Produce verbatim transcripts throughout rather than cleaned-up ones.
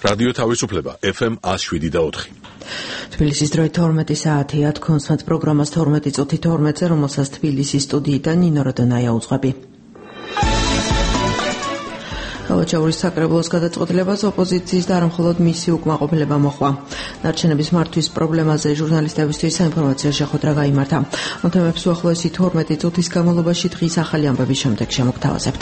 რადიო თავისუფლება ეფ ემ one oh seven და four. თბილისის დროით თორმეტი საათია, თქვენს პროგრამას თორმეტი წუთი თორმეტზე, რომელსაც თბილისის სტუდიიდან ნინო როდონაია უძღვები. Გავაჩაურის საკრებულოს გადაწყვეტილებას ოპოზიციის და არა მხოლოდ მისი უკმაყოფილება მოჰყვა. ნარჩენების მართვის პრობლემაზე ჟურნალისტებისთვის საინფორმაციო შეხვედრა გაიმართა. ამ თემებს უახლოესი თორმეტი წუთის განმავლობაში დღის ახალი ამბების შემდეგ შემოგთავაზებთ.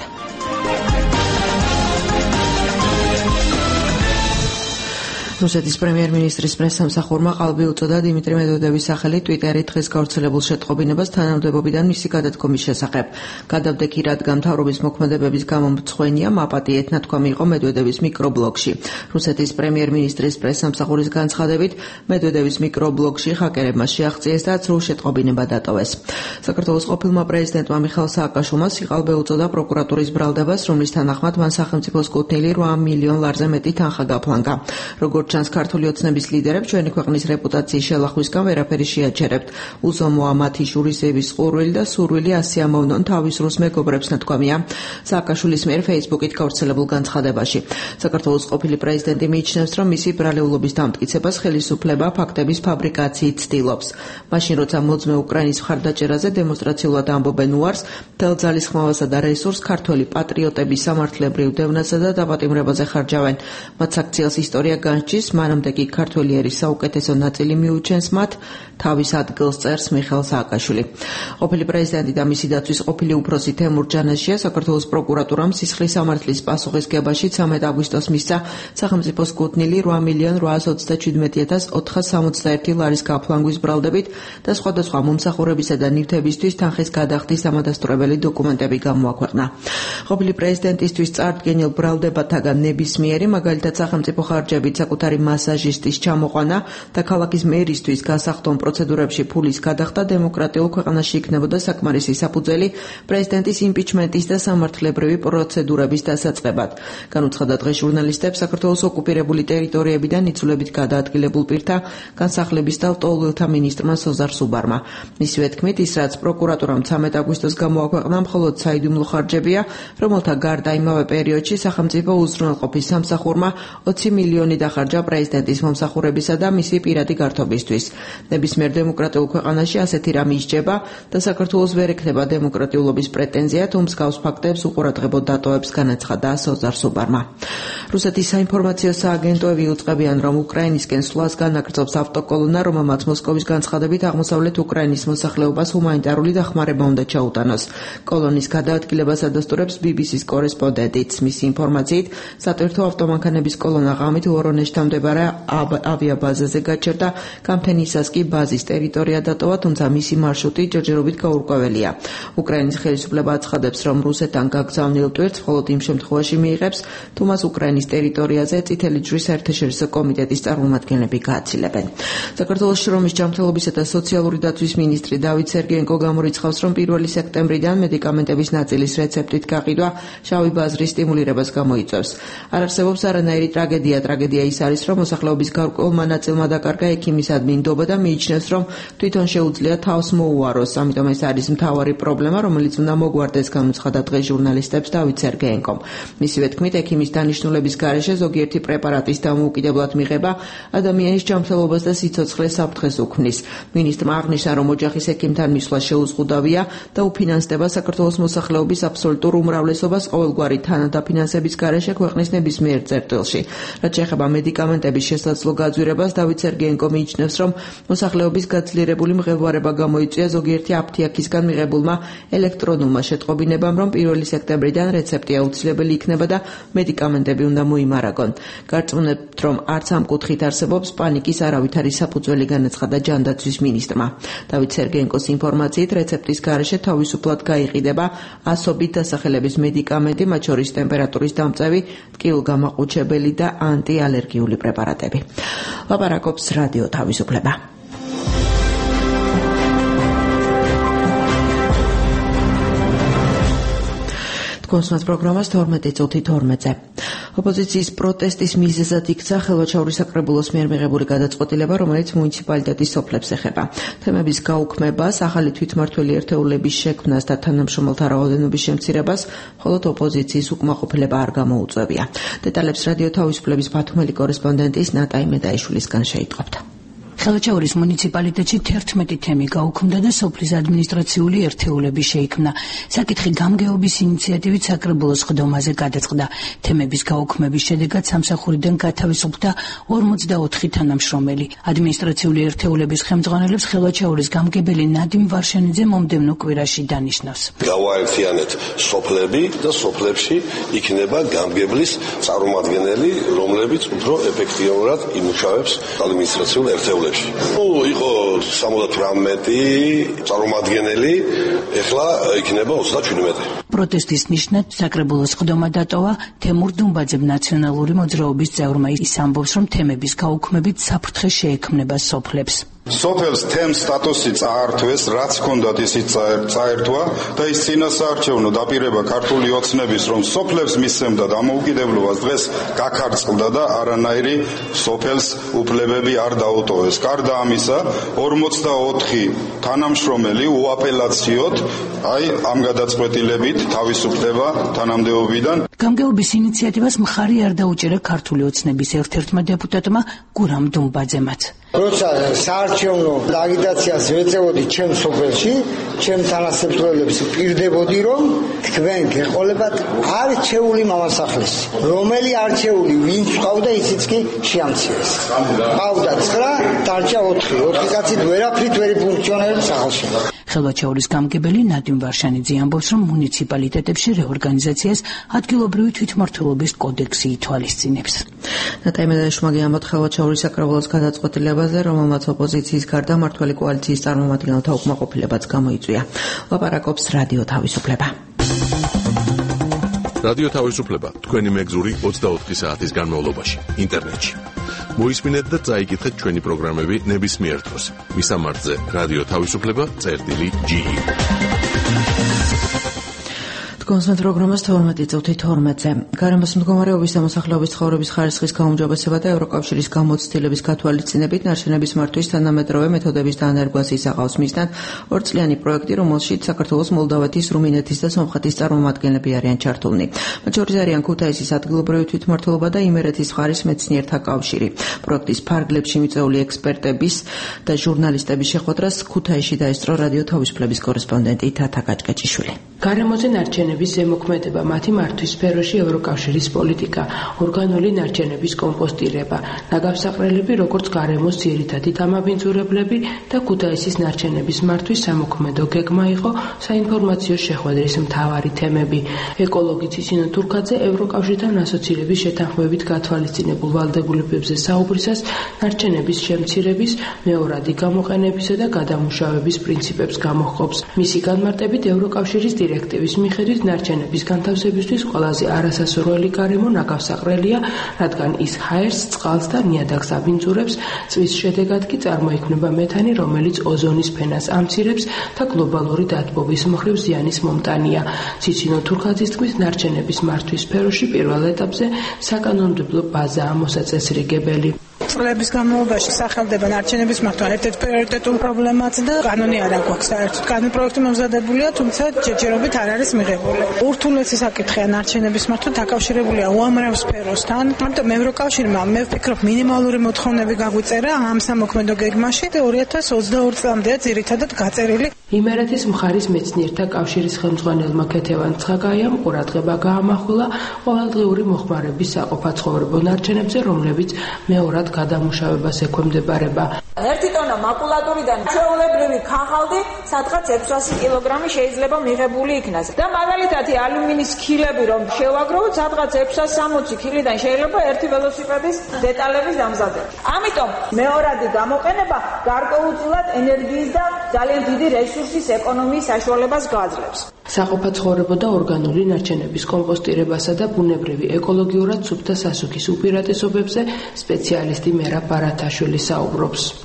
რუსეთის პრემიერ-მინისტრის პრესსამსახურმა ყალბი უწოდა დიმიტრი მედვედევის სახელით ტვიტერით დღეს გავრცელებულ შეტყობინებას თანამდებობიდან მისი გადადგომის შესახებ. გადავდექი, რადგან მთავრობის მოქმედებების გამო მწვენია, მაპატი ეთნათქვამი იყო მედვედევის მიკრობლოგში. რუსეთის პრემიერ-მინისტრის პრესსამსახურის განცხადებით, მედვედევის მიკრობლოგში ჰაკერებმა შეაღწიეს და ცრუ შეტყობინება დატოვეს. საქართველოს ყოფილმა პრეზიდენტმა მიხაილ სააკაშვილმა სიყალბე უწოდა პროკურატურის ბრალდებას, რომლის თანახმად მან სახელმწიფოს კუთვნილი eight მილიონ ლარზე მეტი თანხა გაფლანგა. როგორც ჩანს, ქართული ოცნების ლიდერებს ჩვენი ქვეყნის რეპუტაციის შელახვისგან ვერაფერი შეაჩერებთ. უზომოა მათი შურისების ყურვილი და სურვილი ასე ამოვნონ თავის რუს მეგობრებს, ნათქვამია სააკაშვილის მიერ ფეისბუქით გავრცელებულ განცხადებაში. საქართველოს ყოფილი პრეზიდენტი მიიჩნევს, რომ მისი ბრალეულობის დამტკიცებას ხელისუფლება ფაქტების ფაბრიკაციით ცდილობს. მაშინ, როცა მოძმე უკრაინის მხარდაჭერაზე დემონსტრაციულად ამბობენ უარს, მთელ ძალისხმევასა და რესურსს ქართველი პატრიოტების სამართლებრივ დევნასა და დაპატიმრებაზე ხარჯავენ. მათ საქციელს ისტორია განსჯის, მანამდე კი ქართველი ერის საუკეთესო ნაწილი მიუჩენს მათ, თავის ადგილს წერს მიხაილ სააკაშვილი. ყოფილი პრეზიდენტი და მისი დაცვის ყოფილი უფროსი თემურ ჯანაშია საქართველოს პროკურატურამ სისხლის სამართლის პასუხისგებაში ცამეტ აგვისტოს მისცა სახელმწიფოს კუთვნილი eight მილიონ eight hundred twenty-seven thousand four hundred seventy-one ლარის გაფლანგვის ბრალდებით და სხვადასხვა მომსახურებისა და ნივთებისთვის თანხის გადახდის ამადასტურებელი დოკუმენტები გამოაქვეყნა. ყოფილი პრეზიდენტისთვის წარდგენილ ბრალდებათაგან ნებისმიერი, მაგალითად სახელმწიფო ხარჯებით საკუთარი მასაჟისტის ჩამოყვანა და ქალაქის მერისთვის გასახდომ პროცედურებში ფულის გადახდა დემოკრატიულ ქვეყანაში იქნებოდა საკმარისი საფუძველი პრეზიდენტის იმპიჩმენტის და სამართლებრივი პროცედურების დასაწყებად. განუცხადა დღეს ჟურნალისტებს საქართველოს ოკუპირებული ტერიტორიებიდან იცვლებით გადაადგილებულ პირთა განსახლების და ლტოლვილთა მინისტრმა სოზარ სუბარმა. მისივე თქმით, ის რაც პროკურატურამ ცამეტ აგვისტოს გამოაქვეყნა, მხოლოდ საიდუმლო ხარჯებია, რომელთა გარდა იმავე პერიოდში სახელმწიფო უზრუნველყოფის სამსახურმა twenty მილიონი დახარჯა პრეზიდენტის მომსახურებისა და მისი პირადი გართობისთვის. ნებისმიერ დემოკრატიულ ქვეყანაში ასეთი რამ ისჯება და საქართველოს ვერ ექნება დემოკრატიულობის პრეტენზია, თუ მსგავს ფაქტებს უყურადღებოდ დატოვებს, განაცხადა სოზარ სუბარმა. რუსეთის საინფორმაციო სააგენტოები უწყებიან, რომ უკრაინისკენ სვლას განაგრძობს ავტოკოლონა, რომელმაც მოსკოვის განცხადებით აღმოსავლეთ უკრაინის მოსახლეობას ჰუმანიტარული დახმარება უნდა ჩაუტანოს. კოლონის გადაადგილებას ადასტურებს ბი ბი სის კორესპონდენტიც. მისი ინფორმაციით, სატვირთო ავტომანქანების კოლონა ღამით ვორონეჟთან მდებარე ავიაბაზაზე გაჩერდა, გამთენისას კი ბაზის ტერიტორია დატოვა, თუმცა მისი მარშრუტი ჯერჯერობით გაურკვეველია. უკრაინის ხელისუფლება აცხადებს, რომ რუსეთთან გაგზავნილ ტვირთს მხოლოდ იმ შემთხვევაში მიიღებს, თუ მას უკრაინის ტერიტორიაზე წითელი ჯვრის საერთაშორისო კომიტეტის წარმომადგენლები გააცილებენ. საქართველოს შრომის ჯანმრთელობისა და სოციალური დაცვის მინისტრი დავით სერგეენკო გამორიცხავს, რომ პირველი სექტემბრიდან მედიკამენტების ნაწილის რეცეპტით გაყიდვა შავი ბაზრის სტიმულირებას გამოიწვევს. არ არსებობს არანაირი ტრაგედია. ტრაგედია ის არის, რომ მოსახლეობის გარკვეულმა ნაწილმა დაკარგა ექიმისადმი ნდობა და მიიჩნევს, რომ თვითონ შეუძლია თავს მოუაროს. ამიტომ ეს არის მთავარი პრობლემა, რომელიც უნდა მოგვარდეს, განუცხადა დღეს ჟურნალისტებს დავით სერგეენკომ. მისივე თქმით, ექიმის დანიშნულების გარეშე ზოგიერთი პრეპარატის დამოუკიდებლად მიღება ადამიანის ჯანმრთელობას და სიცოცხლეს საფრთხეს უქმნის. მინისტრმა აღნიშნა, რომ ოჯახის ექიმთან მისვლა შეუზღუდავია და უფინანსდება საქართველოს მოსახლეობის აბსოლუტურ უმრავლესობას ყოველგვარი თანადაფინანსების გარეშე ქვეყნის ნებისმიერ წერტილში. რაც შეეხება მედიკამენტების შესაძლო გაძვირებას, დავით სერგეენკო მიიჩნევს, რომ მოსახლეობის გაძლიერებული მღებვარება გამოიწვია ზოგიერთი აფთიაქისგან მიღებულმა ელექტრონულმა შეტყობინებამ, რომ პირველი სექტემბრიდან რეცეპტი აუცილებელი იქნება და მედიკამენტები უნდა მოიმარაგონ. გარწმუნებთ, რომ არც ამ კუთხით არსებობს პანიკის არავითარი საფუძველი, განაცხადა ჯანდაცვის მინისტრმა. დავით სერგეენკოს ინფორმაციით, რეცეპტის გარეშე თავისუფლად გაიყიდება ასობით დასახელების მედიკამენტი, მათ შორის ტემპერატურის დამწევი, ტკივილგამაყუჩებელი და ანტიალერგიული პრეპარატები. ლაპარაკობს რადიო თავისუფლება. თქვენს პროგრამას თორმეტი წუთი თორმეტზე. ოპოზიციის პროტესტის მიზეზად იქცა ხელვაჩაურის საკრებულოს მიერ მიღებული გადაწყვეტილება, რომელიც მუნიციპალიტეტის სოფლებს ეხება. თემების გაუქმებას, ახალი თვითმმართველი ერთეულების შექმნას და თანამშრომელთა რაოდენობის შემცირებას, მხოლოდ ოპოზიციის უკმაყოფილება არ გამოუწვევია. დეტალებს რადიო თავისუფლების ბათუმელი კორესპონდენტის ნატაი მედაიშვილისგან შეიტყობთ. ხელვაჩაურის მუნიციპალიტეტში თერთმეტი თემი გაუქმდა და სოფლის ადმინისტრაციული ერთეულები შეიქმნა. საკითხი გამგეობის ინიციატივით საკრებულოს ხდომაზე გადაწყდა. თემების გაუქმების შედეგად სამსახურიდან გათავისუფლდა ორმოცდაოთხი თანამშრომელი. ადმინისტრაციული ერთეულების ხელმძღვანელებს ხელვაჩაურის გამგებელი ნადიმ ვარშენიძე მომდევნო კვირაში დანიშნავს. გავაერთიანეთ სოფლები და სოფლებში იქნება გამგებლის წარმომადგენელი, რომლებიც უფრო ეფექტიურად იმუშავებს ადმინისტრაციულ ერთეულებში. იყო სამოცდათვრამეტი წარმომადგენელი, ეხლა იქნება ოცდაჩვიდმეტი. პროტესტის ნიშნად საკრებულოს ხდომა დატოვა. თემურ დუმბაძემ ნაციონალური მოძრაობის წევრმა ის ამბობს, რომ თემების გაუქმებით საფრთხე შეექმნება სოფლებს. სოფელს თემს სტატუსი წაართვეს, რაც ჰქონდათ ისიც წაერთვა და ის წინასაარჩევნო დაპირება ქართული ოცნების, რომ სოფლებს მისცემდა დამოუკიდებლობას, დღეს გაქარწყლდა და არანაირი სოფელს უფლებები არ დაუტოვეს. გარდა ამისა, ორმოცდაოთხი თანამშრომელი უაპელაციოდ აი ამ გადაწყვეტილებით თავისუფლდება თანამდებობიდან. გამგეობის ინიციატივას მხარი არ დაუჭერა ქართული ოცნების ერთ-ერთმა დეპუტატმა გურამ დუმბაძემაც. როცა საარჩევნო აგიტაციას ვეწევოდი ჩემ სოფელში, ჩემ თანასწორლებს პირდებოდი, რომ თქვენ გეყოლებათ არჩეული მამასახლისი. რომელი არჩეული ვინც ყავდა, ისიც კი შეამციეს. ყავდა ცხრა, დარჩა ოთხი. ოთხი კაცით ვერაფრით ვერ ფუნქციონირებს სახელში. ხელვაჩაურის გამგებელი ნადიმ ვარშანიძე ამბობს, რომ მუნიციპალიტეტებში რეორგანიზაციას ადგილობრივი თვითმმართველობის კოდექსი ითვალისწინებს. ნატაი მედაიშვილმა ამბობთ ხელვაჩაურის საკრებულოს გადაწყვეტილებაზე, რომელმაც ოპოზიციის გარდა მმართველი კოალიციის წარმომადგენელთა უკმაყოფილებაც გამოიწვია. ლაპარაკობს რადიო თავისუფლება. რადიო თავისუფლება თქვენი მეგზური ოცდაოთხი საათის განმავლობაში ინტერნეტში. მოისმინეთ და წაიკითხეთ ჩვენი პროგრამები ნებისმიერ დროს. მისამართზე რადიო თავისუფლება წერტილი ჯი. კონსერვატ პროგრამას თორმეტი წუთი თორმეტზე. გარემოს მდგომარეობის და მოსახლეობის ცხოვრების ხარისხის გაუმჯობესება და ევროკავშირის გამოცდილების გათვალისწინებით ნარჩენების მართვის თანამედროვე მეთოდების დანერგვას ისახავს მისდან ორწლიანი პროექტი, რომელშიც საქართველოს, მოლდავეთის, რუმინეთის და სომხეთის წარმომადგენლები არიან ჩართულნი. მათ შორის არიან ქუთაისის ადგილობრივი თვითმმართველობა და იმერეთის მხარის მეცნიერთა კავშირი. პროექტის ფარგლებში მიწვეული ექსპერტების და ჟურნალისტების შეხვედრას ქუთაისში დაესწრო რადიო თავისუფლების კორესპონდენტი თათა გაჭკაჭიშვილი. გარემოზე ნარჩენების ზემოქმედება, მათი მართვის სფეროში ევროკავშირის პოლიტიკა, ორგანული ნარჩენების კომპოსტირება, ნაგავსაყრელები, როგორც გარემოს ძირითადი დამაბინძურებლები და ქუთაისის ნარჩენების მართვის სამოქმედო გეგმა იყო საინფორმაციო შეხვედრის მთავარი თემები. ეკოლოგი ციცინო თურქაძე ევროკავშირთან ასოცირების შეთანხმებით გათვალისწინებულ ვალდებულებებზე საუბრისას ნარჩენების შემცირების, მეორადი გამოყენებისა და გადამუშავების პრინციპებს გამოჰყოფს. მისი განმარტებით ევროკავშირის დირექტივის მიხედვით ნარჩენების განთავსებისთვის ყველაზე არასასურველი გარემო ნაგავსაყრელია, რადგან ის ჰაერს, წყალს და ნიადაგს აბინძურებს, წვის შედეგად კი წარმოიქმნება მეთანი, რომელიც ოზონის ფენას ამცირებს და გლობალური დათბობის მხრივ ზიანის მომტანია. ციცინო თურქაძის თქმით, ნარჩენების მართვის სფეროში პირველ ეტაპზე საკანონმდებლო ბაზაა მოსაწესრიგებელი. წლების განმავლობაში სახელდება ნარჩენების მართვა ერთ-ერთ პრიორიტეტულ პრობლემაც და კანონი არ აქვს საერთოდ. კანონი პროექტი მომზადებულია, თუმცა ჯერჯერობით არ არის მიღებული. ურთულესი საკითხია ნარჩენების მართვა დაკავშირებულია უამრავ სფეროსთან. ამიტომ ევროკავშირმა მე ვფიქრობ მინიმალური მოთხოვნები გაგვიწერა ამ სამოქმედო გეგმაში და ორი ათას ოცდაორი წლამდეა ძირითადად გაწერილი. იმერეთის მხარის მეცნიერთა კავშირის ხელმძღვანელმა ქეთევან ცხაგაიამ ყურადღება გაამახვილა ყოველდღიური მოხმარების საყოფაცხოვრებო ნარჩენებზე, რომლებიც მეორად გადამუშავებას ექვემდებარება. ერთი ტონა მაკულატურიდან ჩვეულებრივი ქაღალდი სადღაც ექვსასი კილოგრამი შეიძლება მიღებული იქნას. და მაგალითად ალუმინის ქილები რომ შევაგროვოთ, სადღაც ექვსას სამოცი კილოდან შეიძლება ერთი ველოსიპედის დეტალების დამზადება. ამიტომ მეორადი გამოყენება გარკვეულწილად ენერგიის და ძალიან დიდი რესურსის ეკონომიის საშუალებას გააძლევს. საყოფაცხოვრებო და ორგანული ნარჩენების კომპოსტირებასა და ბუნებრივი ეკოლოგიურად სუფთა სასუქის უპირატესობებზე სპეციალისტი მერაბ ბარათაშვილი საუბრობს.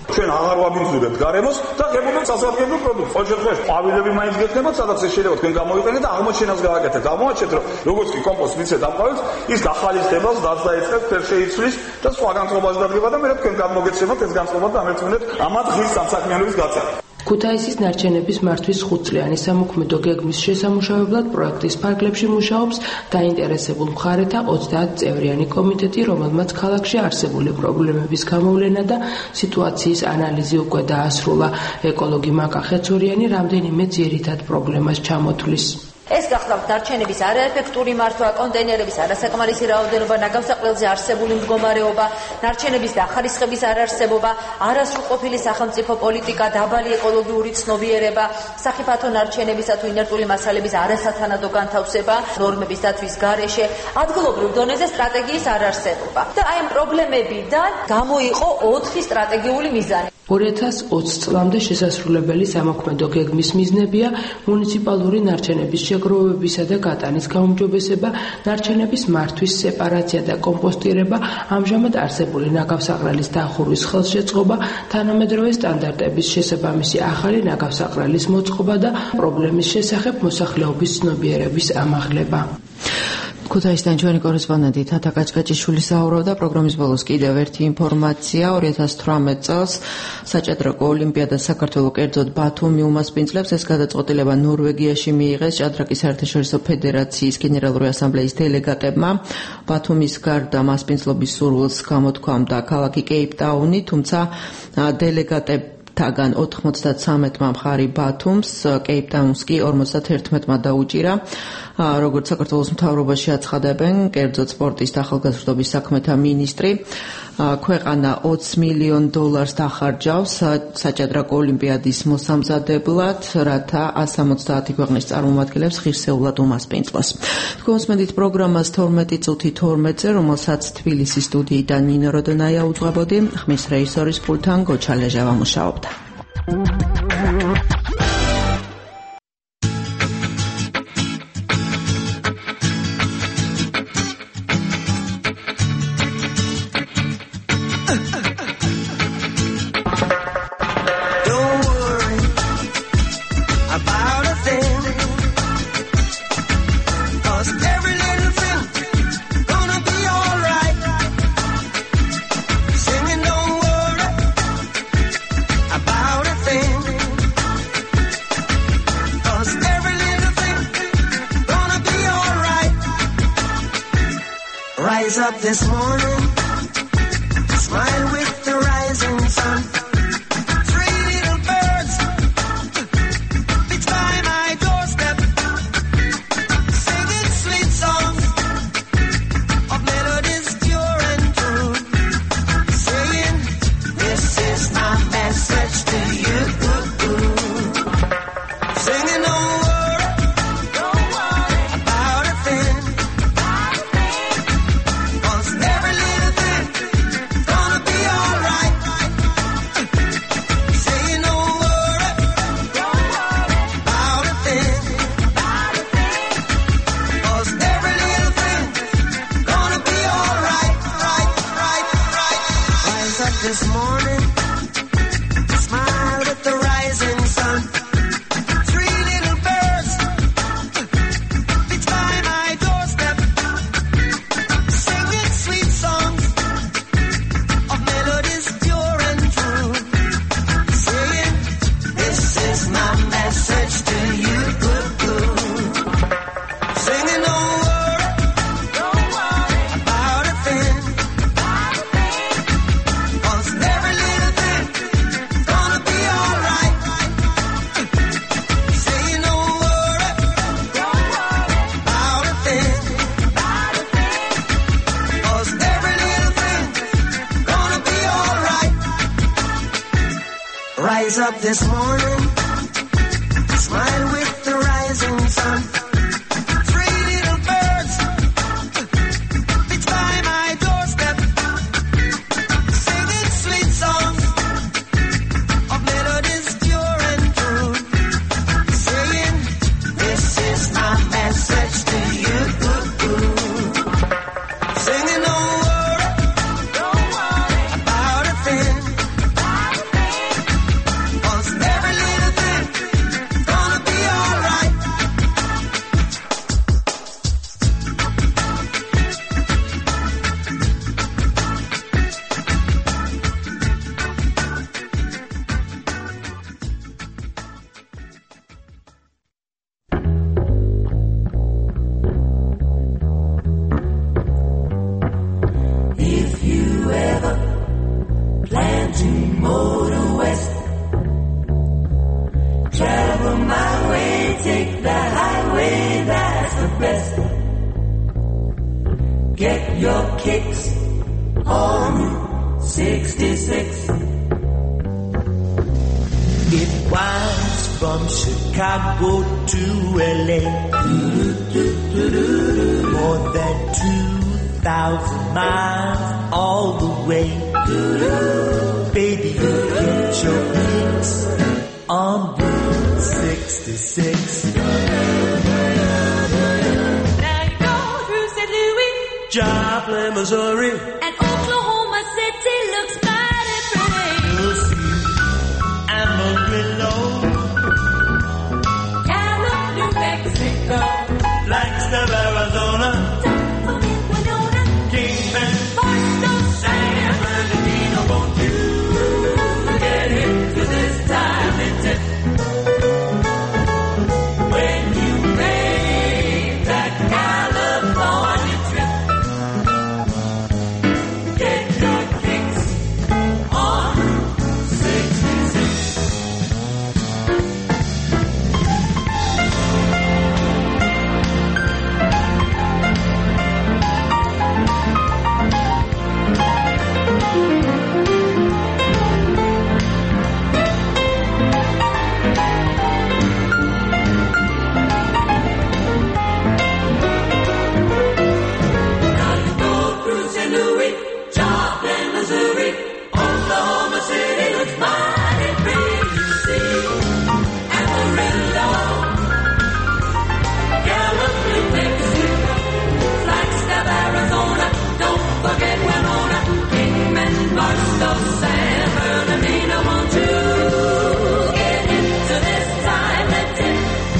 ჩვენ აღარ ვაბინძურებთ გარემოს და ღებულობთ სასარგებლო პროდუქტს. ყოველ შემთხვევაში ყვავილები მაინც გექნებათ, სადაც ეს შეიძლება თქვენ გამოიყენეთ და აღმოჩენას გააკეთეთ. აღმოაჩენთ, რომ როგორც კი კომპოსტს მიცეთ ამ ყვავილს, ის გახალისდება, დაც დაიწყებს, ფერ შეიცვლის და სხვა განწყობაზე დადგება და მე რა თქვენ გამოგეცემოთ ეს განწყობა და ამერწმუნეთ ამათ ღირს სამსაქმიანობის გაწევა. ქუთაისის ნარჩენების მართვის ხუთწლიანი სამოქმედო გეგმის შესამუშავებლად პროექტის ფარგლებში მუშაობს დაინტერესებულ მხარეთა ოცდაათ წევრიანი კომიტეტი, რომელმაც ქალაქში არსებული პრობლემების გამოვლენა და სიტუაციის ანალიზი უკვე დაასრულა. ეკოლოგი მაკა ხეცურიანი რამდენიმე ძირითად პრობლემას ჩამოთვლის. ეს გახლავთ ნარჩენების არაეფექტური მართვა, კონტეინერების არასაკმარისი რაოდენობა, ნაგავსაყრელზე არსებული მდგომარეობა, ნარჩენების დახარისხების არარსებობა, არასრულყოფილი სახელმწიფო პოლიტიკა, დაბალი ეკოლოგიური ცნობიერება, სახიფათო ნარჩენებისა თუ ინერტული მასალების არასათანადო განთავსება, ნორმების დაცვის გარეშე, ადგილობრივ დონეზე სტრატეგიის არარსებობა. და აი ამ პრობლემებიდან გამოიყო ოთხი სტრატეგიული მიზანი. ორი ათას ოცი წლამდე შესასრულებელი სამოქმედო გეგმის მიზნებია მუნიციპალური ნარჩენების შეგროვებისა და გატანის გაუმჯობესება, ნარჩენების მართვის სეპარაცია და კომპოსტირება, ამჟამად არსებული ნაგავსაყრელის დახურვის ხელშეწყობა, თანამედროვე სტანდარტების შესაბამისი ახალი ნაგავსაყრელის მოწყობა და პრობლემის შესახებ მოსახლეობის ცნობიერების ამაღლება. ქუთაისიდან ჩვენი კორესპონდენტი თათა კაჭკაჭიშვილი საუბრობდა. პროგრამის ბოლოს კიდევ ერთი ინფორმაცია. ორი ათას თვრამეტ წელს საჭადრაკო ოლიმპიადას საქართველოს კერძოდ ბათუმი უმასპინძლებს. ეს გადაწყვეტილება ნორვეგიაში მიიღეს ჭადრაკის საერთაშორისო ფედერაციის გენერალური ასამბლეის დელეგატებმა. ბათუმის გარდა მასპინძლობის სურვილს გამოთქვამდა ქალაქი კეიპტაუნი, თუმცა დელეგატები თაგან ოთხმოცდათსამეტმა მხარი ბათუმს, კეიპტაუნს კი ორმოცდაერთმეტმა დაუჭირა. როგორც საქართველოს მთავრობაში აცხადებენ, კერძოდ სპორტის და ახალგაზრდობის საქმეთა მინისტრი, ქვეყანა ოცი მილიონ დოლარს დახარჯავს საჭადრაკო ოლიმპიადის მოსამზადებლად, რათა ასი ოცდაათი ქვეყნის წარმომადგენლებს ღირსეულად უმასპინძლოს. თქვენსმენდით პროგრამას თორმეტი წუთი თორმეტზე, რომელსაც თბილისის სტუდიიდან ნინო როდონაია უძღვებოდი, ხმის რეჟისორის პულტთან გოჩა ლეჟავა მუშაობდა. Up this morning, smile with the rising sun. Three little birds, it's by my doorstep, singing sweet songs of melodies pure and true, saying, this is my message to you. Singing, don't worry, don't worry about a thing. This morning, smile with the rising sun. Three little birds, it's by my doorstep, singing sweet songs of melodies pure and true, saying, this is my message to you. Singing, don't worry, don't worry about a thing. Every little thing gonna be alright. Say don't worry, don't worry about a thing. Cause every little thing gonna be alright. Rise up this morning, smile with the rising sun. Three little birds, it's by my doorstep, singing sweet songs of melodies pure and true, saying, this is my message to you. Singing, don't worry, don't worry about a thing. take the highway, that's the best. Get your kicks on sixty-six. It winds from Chicago to L A. More than two thousand miles all the way. Baby, you get your kicks on Route sixty-six. Now you go through Saint Louis, Joplin, Missouri, and Oklahoma City looks mighty pretty. you'll see Amarillo, Gallup, New Mexico, Flagstaff, Arizona, Tumbleweed, Winona, Kingman, Barstow, San Bernardino. Won't you get hip to this time and tip? When you make that California trip, get your kicks on sixty-six. Now you go through Saint Louis, Joplin, Missouri, Oklahoma City looks mighty pretty. You see Amarillo, Gallup, New Mexico, Flagstaff, Arizona. Don't forget Winona, Kingman, Barstow, San Bernardino. Won't you get into this time and tip?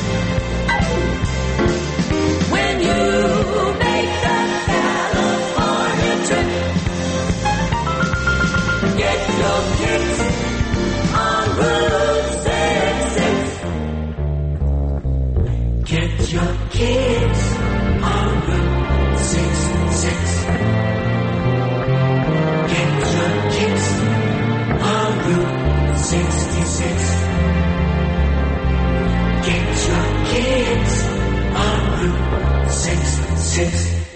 When you make the California trip, get your kicks on Route sixty-six. Get your kicks on Route sixty-six. Get your kicks on Route sixty-six. Get your kicks on Route sixty-six.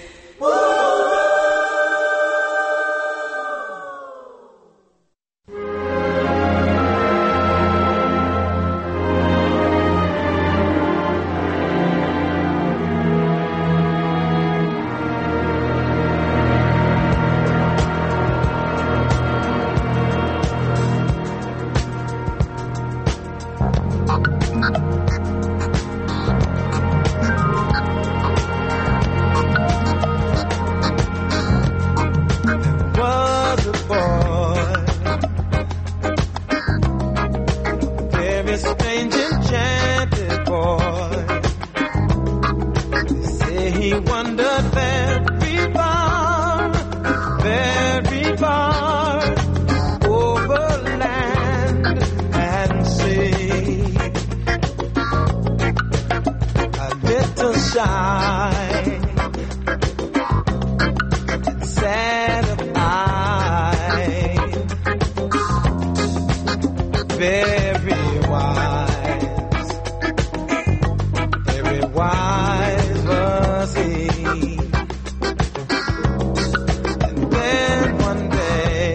Was a boy, very strange, enchanted boy. They say he wandered very far, very far, over land and sea. A little shy, sad of eye, very wise, very wise was he. And then one day,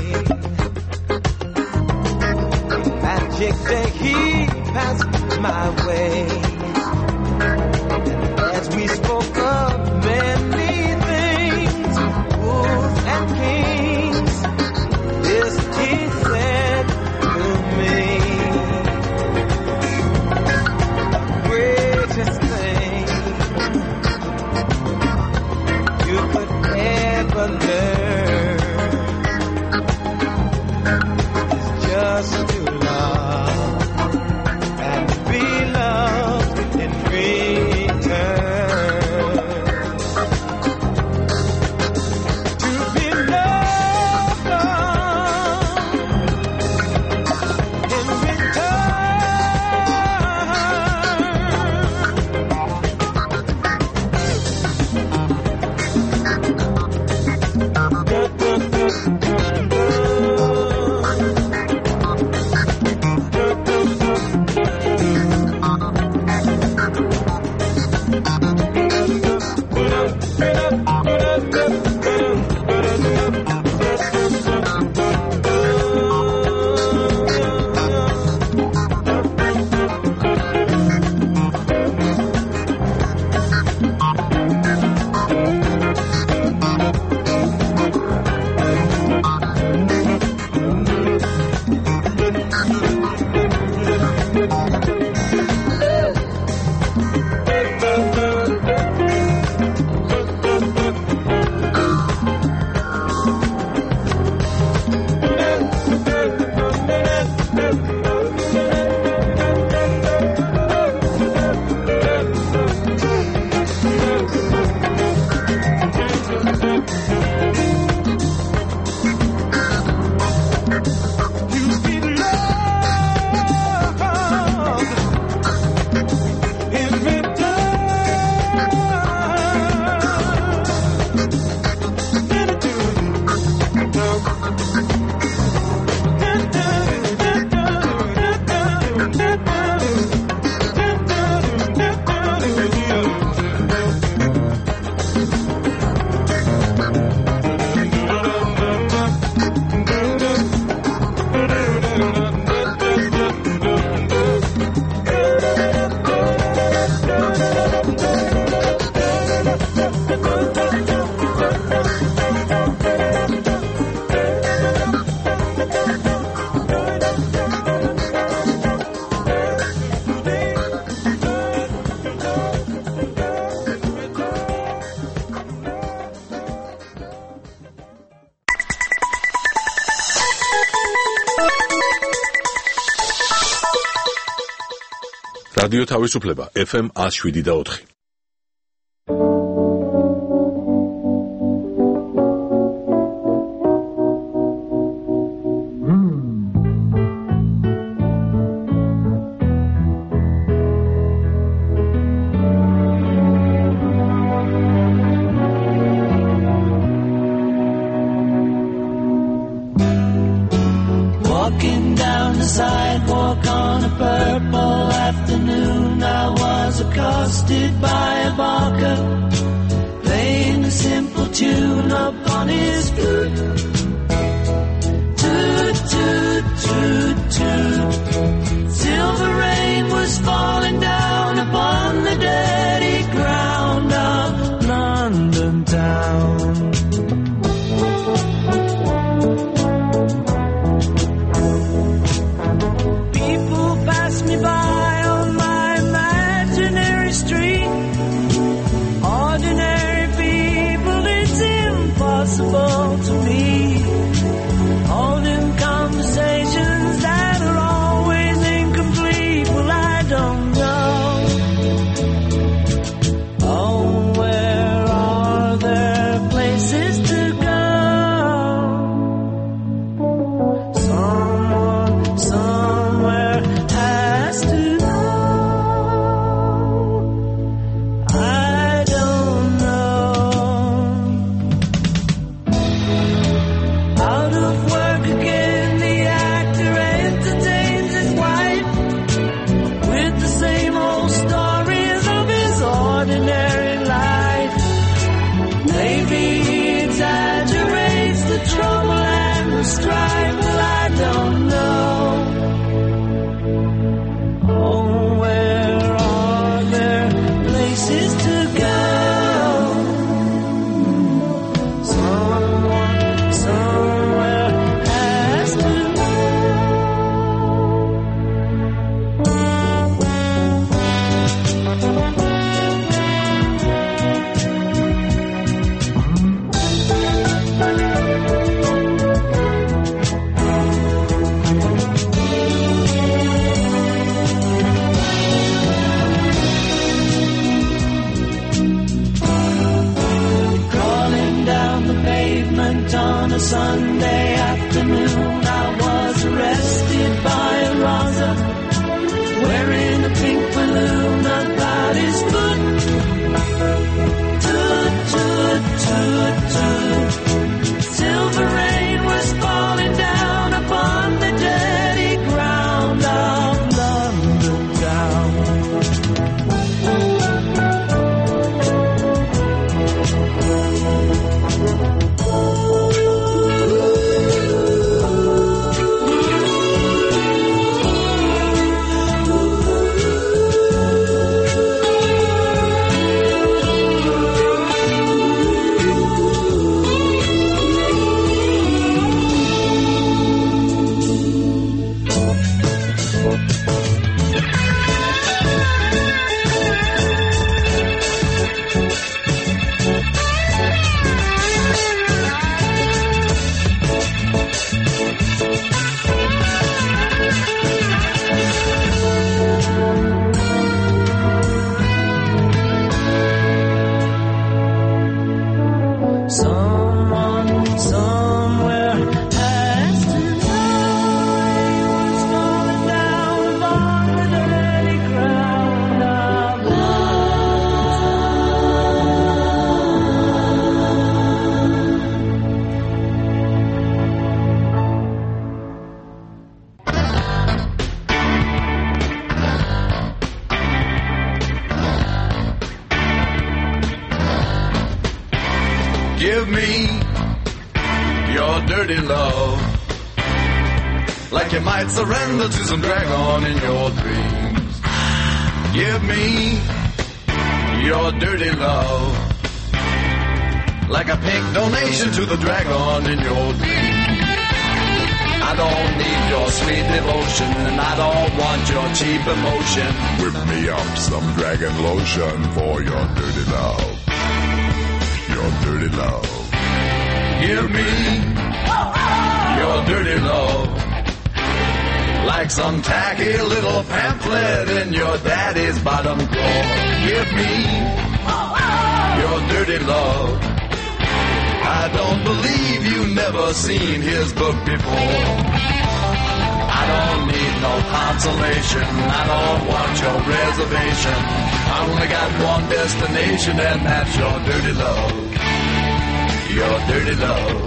magic day, he passed my way. And as we spoke of many things, fools and kings, this he said to me, the greatest thing you could ever learn is just to love and be loved. რადიო თავისუფლება ეფ ემ one oh seven და four. Walking down the sidewalk on a purple afternoon, I was accosted by a barker playing a simple tune upon his flute. Toot, toot, toot, toot. Silver rain was falling down upon the dirty ground of London town. Me by on my imaginary street. Ordinary people, it's impossible to meet. Holding conversations that are always incomplete. Well, I don't know. Oh, where are there places to go? Someone, somewhere has to know. I don't know. Out of work again, the actor entertains his wife with the same old stories of his ordinary life. Maybe he exaggerates the trouble and the strife. Well, I don't know. Oh, where are there places to go? Someone, somewhere has to know. Crawling down the pavement on a Sunday afternoon, I was arrested by a Raza wearing a pink balloon about his foot. Toot, toot, toot, toot. Silver rain was falling down upon the dirty ground of London town. Someone, somewhere has to know. He was falling down upon the dirty ground of Give me your dirty love, like you might surrender to some dragon in your dreams. Give me your dirty love, like a pink donation to the dragon in your dreams. I don't need your sweet devotion, and I don't want your cheap emotion. Whip me up some dragon lotion for your dirty love. Your dirty love. Give me your dirty love, like some tacky little pamphlet in your daddy's bottom drawer. Give me your dirty love. I don't believe you've never seen his book before. I don't need no consolation. I don't want your reservation. I only got one destination, and that's your dirty love. Your dirty love.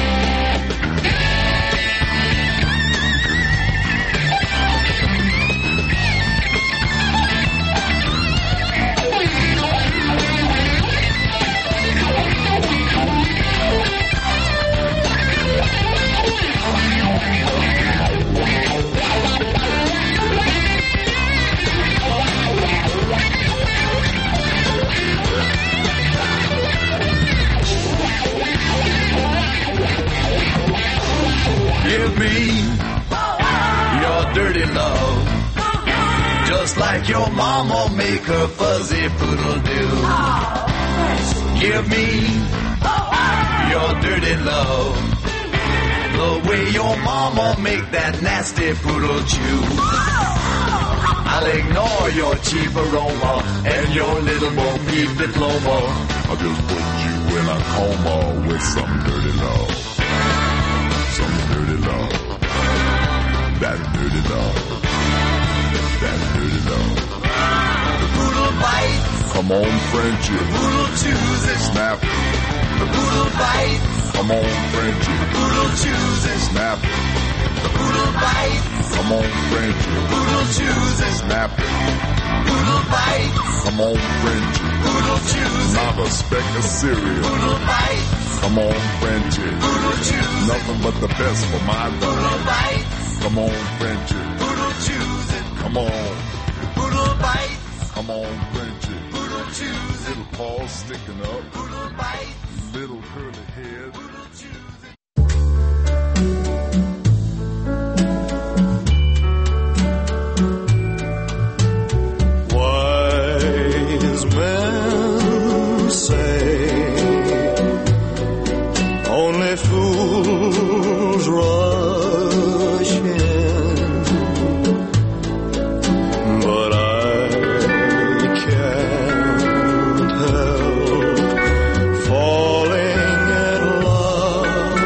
Give me your dirty love, just like your mama make her fuzzy poodle do. Give me your dirty love, the way your mama make that nasty poodle chew. I'll ignore your cheap aroma and your little Bo Peep diploma. I'll just put you in a coma with some dirty love. Some dirty love. That dirty love. That dirty love. The poodle bites. Come on, Frenchie. The poodle chews it. Snap it. The poodle bites. Come on, Frenchie. The poodle chews it. Snap it. The poodle bites. Come on, Frenchie. The poodle chews it. Snap it. Poodle bites. Come on, Frenchie. Poodle chews it. Not a speck of cereal. Poodle bites. Come on, Frenchie. Poodle chews. Nothing but the best for my dog. Poodle bites. Come on, Frenchie. Poodle chews it. Come on. Poodle bites. Come on, Frenchie. Poodle chews it. Little paws sticking up. Poodle bites. Little curly head. Poodle chews it. Wise men say only fools rush in, but I can't help falling in love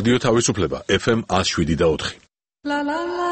რადიო თავისუფლება ეფ ემ one oh seven და four. La la la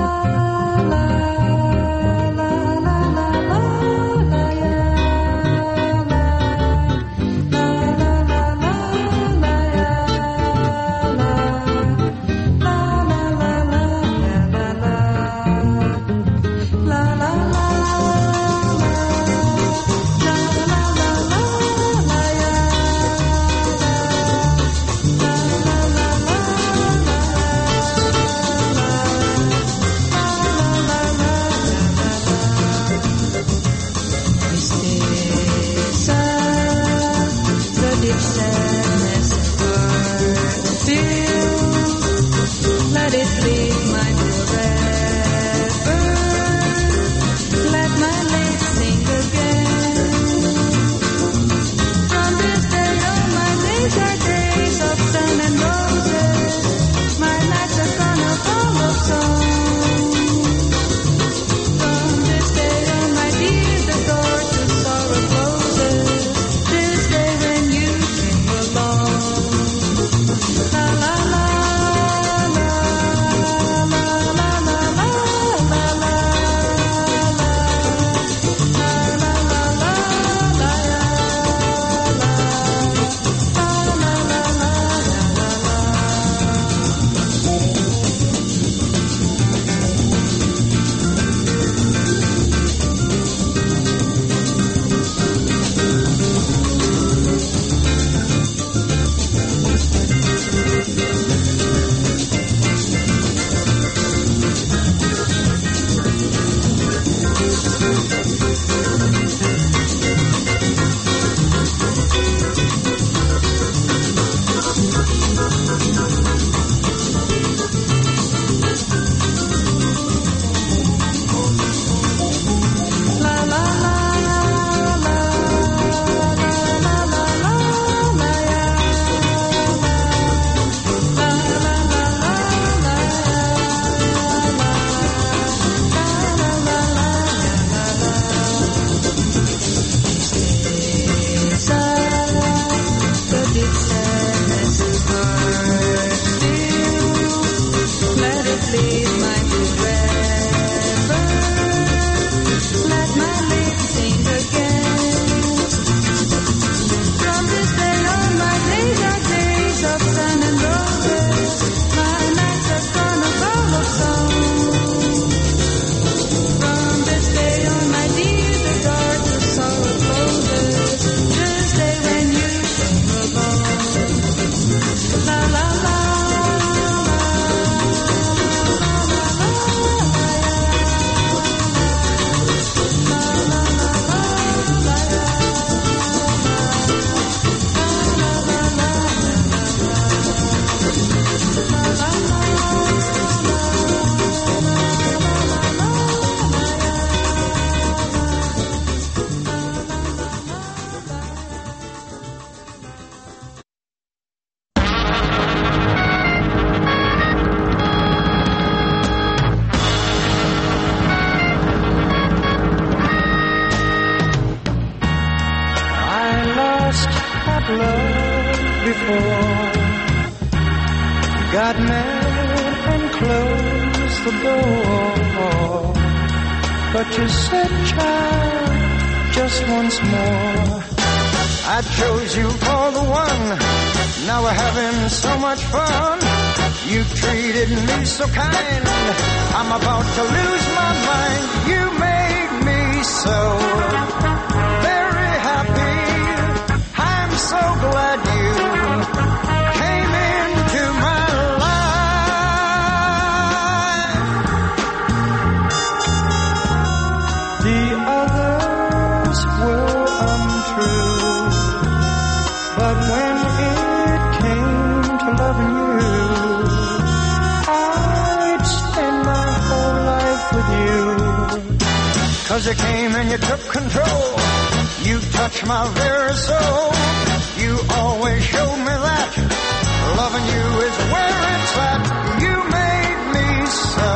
You came and you took control. You touched my very soul. You always showed me that loving you is where it's at. You made me so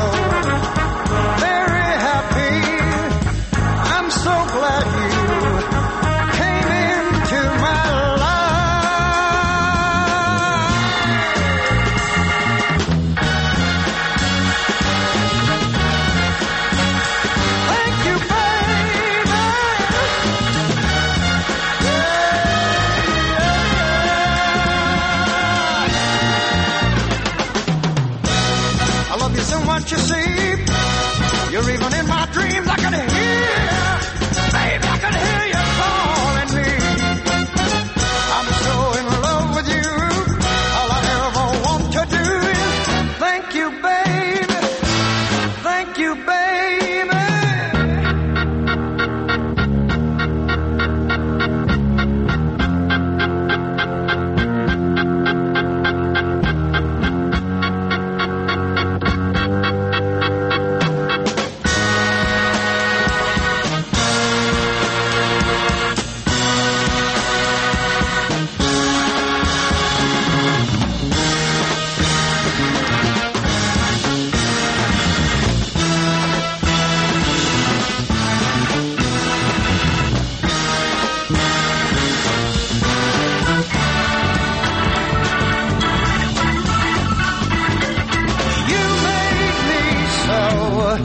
very happy. I'm so glad you came into my life.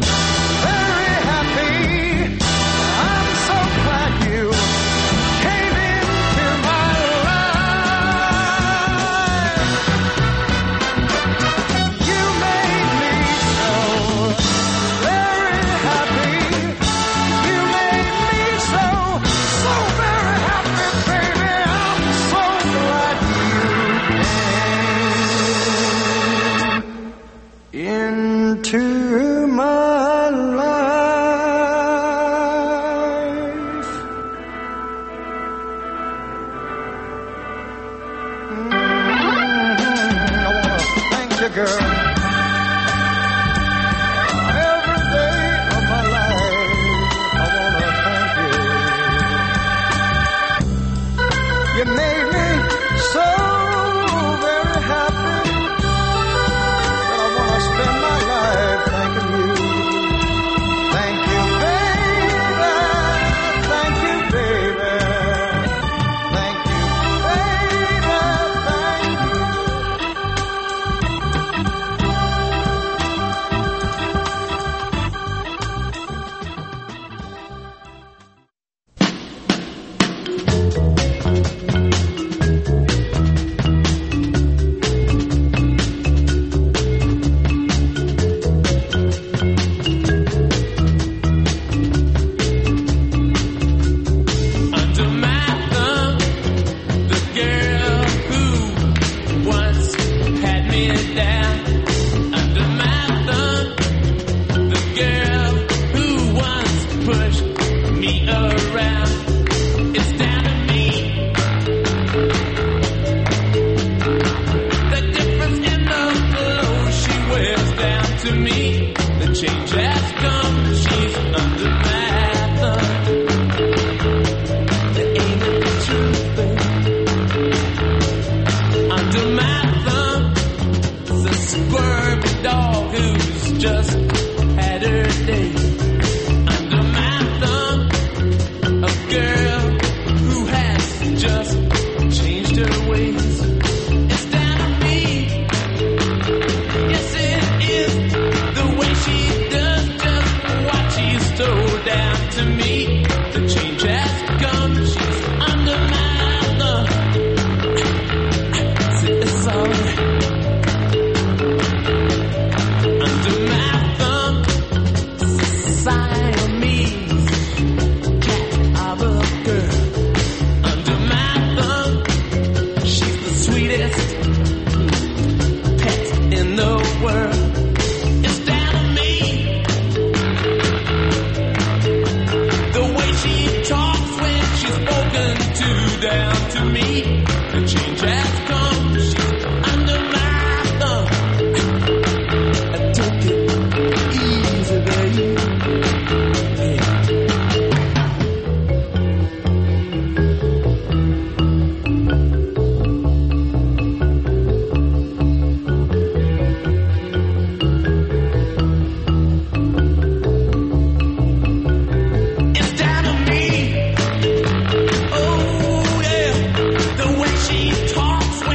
very happy. I'm so glad you came into my life. You made me so very happy. You made me so, so very happy, baby. I'm so glad you came into my life. Mm-hmm. I wanna thank you, girl. Every day of my life, I wanna thank you. You made me so very happy that I wanna spend my life thanking you. Thank you, baby. Thank you, baby. Thank you, baby. Thank you. Under my thumb, the girl who once had me down. Under my thumb, the girl who once pushed me around. It's down to me. The difference in the clothes she wears down to me. The change has come. She's under my thumb. There ain't no truth under my thumb. It's a squirmy dog who's just had her day. Under my thumb, a girl who has just changed her ways. It's down to me. Yes, it is. The way she does just what she's told down to me. The change has come. She's under my thumb. It's alright. Under my thumb, Siamese cat of a girl. Under my thumb, she's the sweetest pet in the world. It's down to me. The way she talks when she's spoken to down to me. The change has come. She's under my thumb. I took it easy, baby. Yeah. It's down to me. Oh yeah, the way she talks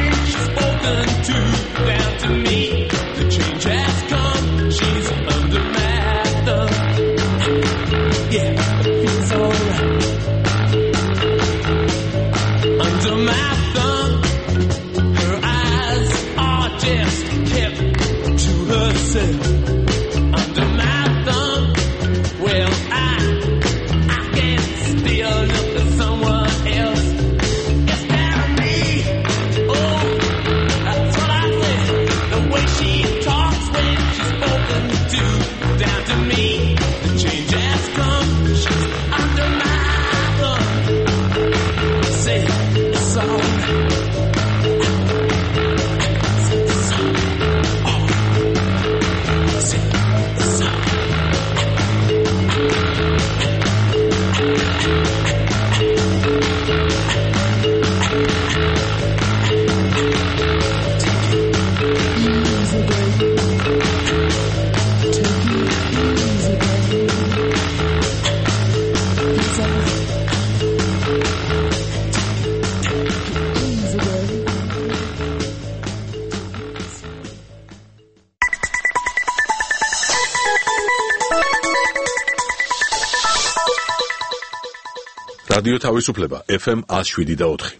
რადიო თავისუფლება ეფ ემ one oh seven და four.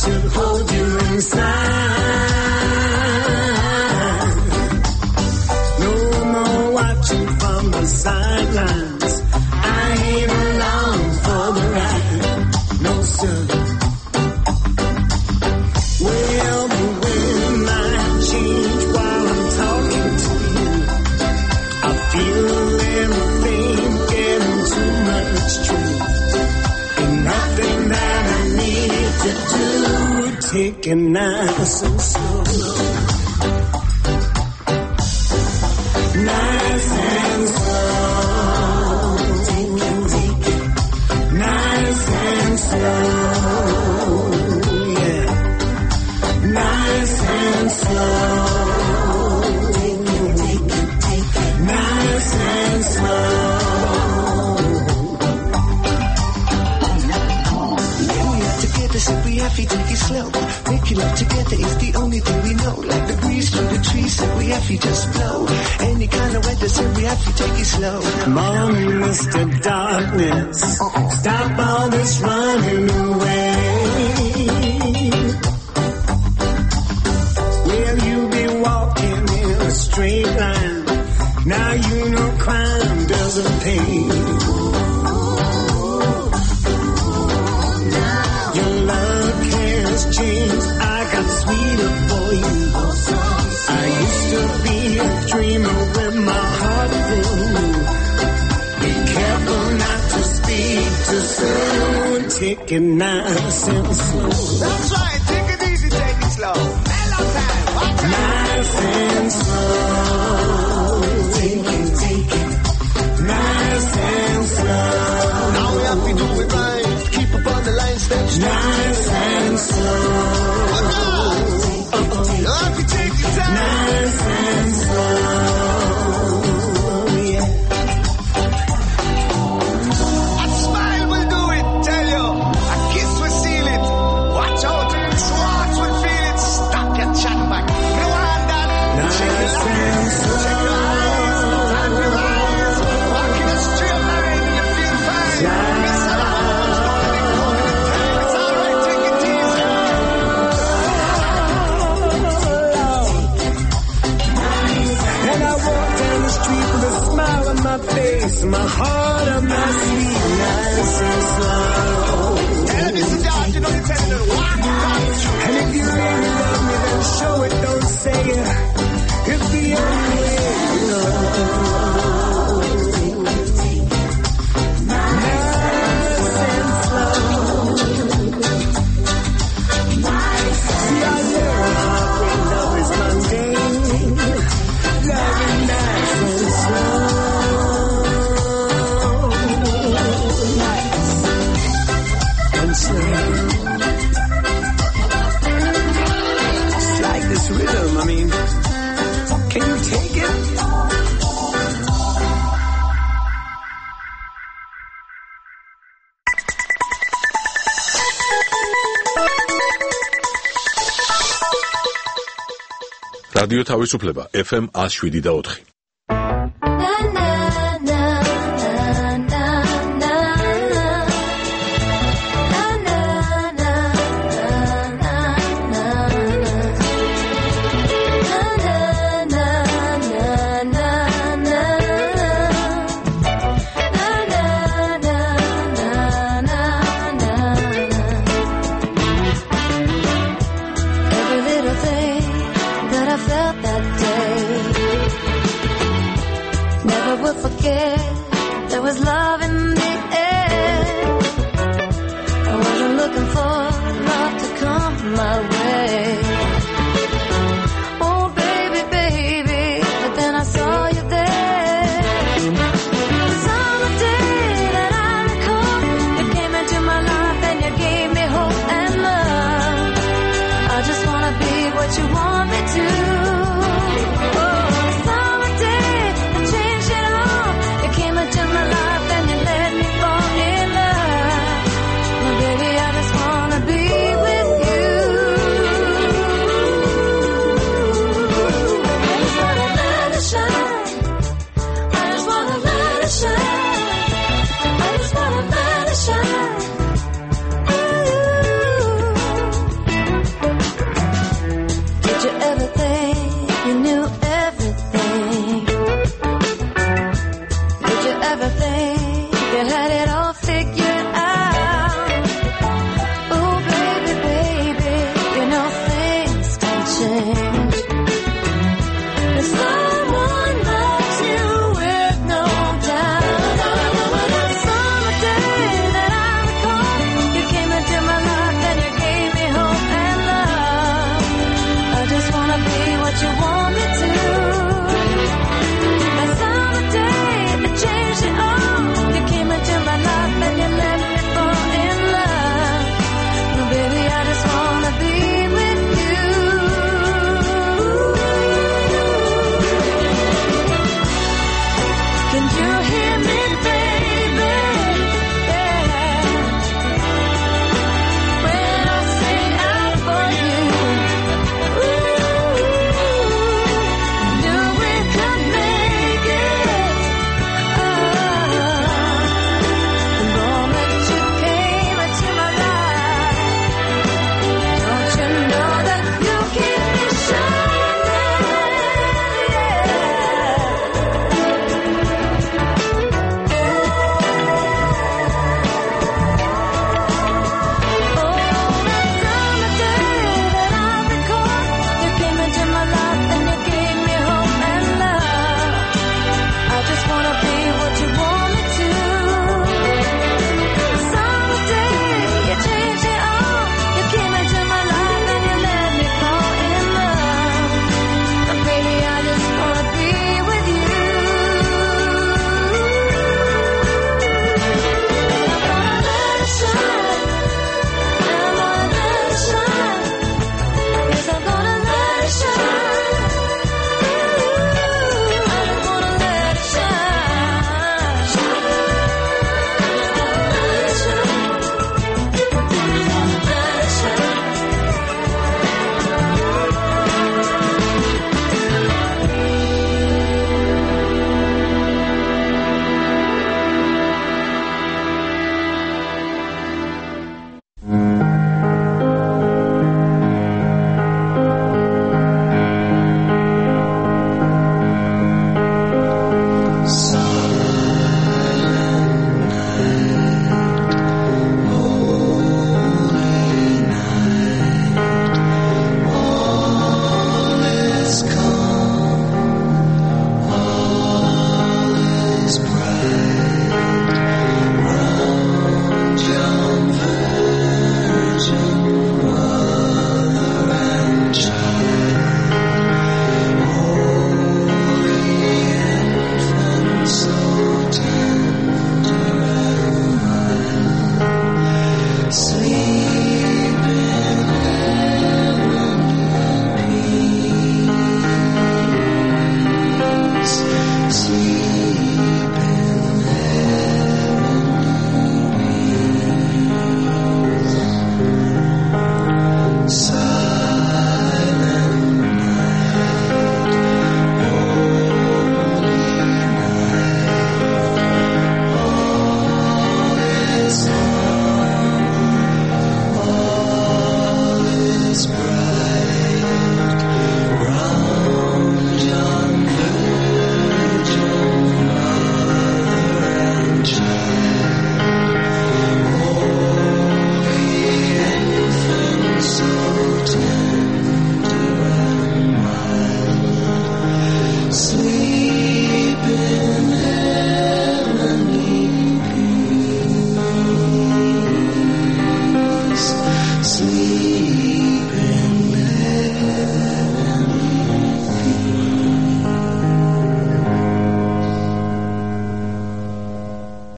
should hold you inside. No more watching from the sidelines. I ain't along for the ride. No, sir. Well, the wind might change while I'm talking to you. I feel everything getting too much truth. And nothing that I need to do, take it nice and slow. Nice and slow. Take it, take it. Nice and slow. Yeah. Nice and slow. Take it, take it, take it. Nice and slow. So we have to take it slow. Making love together is the only thing we know. Like the breeze through the trees, so we have to just blow. Any kind of weather, so we have to take it slow. Come on, Mister Darkness. Stop all this running away. Well, you be walking in a straight line. Now you know crime doesn't pay. Changed. I got sweeter for you. I used to be a dreamer with my heart full. Be careful not to speak too soon. Take it nice and slow. That's right. Take it easy, take it slow. Mellow time. Watch out. Nice and slow. Take it, take it. Nice and slow. Now we have to do it right. Keep up on the line, step straight. Nice and slow. You have to take your time. Nice and slow. Yeah. A smile will do it, tell you. A kiss will seal it. Watch out. Swords will feel it. Stop your chat back. No one that. Check your eyes. Check your eyes. Tap your eyes. Walk in a straight line. You feel fine. Miss it's all right. Take it easy. And I walk down the street with a smile on my face, my heart on my sleeve, nice and slow. Tell me, sit down, you know you're telling them, walk down the street. And if you really love me, then show it, don't say it. It's the only way to know. Nice and slow. See, I learned heartbreak love is mundane. Loving nice and slow. Nice and slow. Just like this rhythm, I mean, can you take it? რადიო თავისუფლება ეფ ემ one oh seven და four.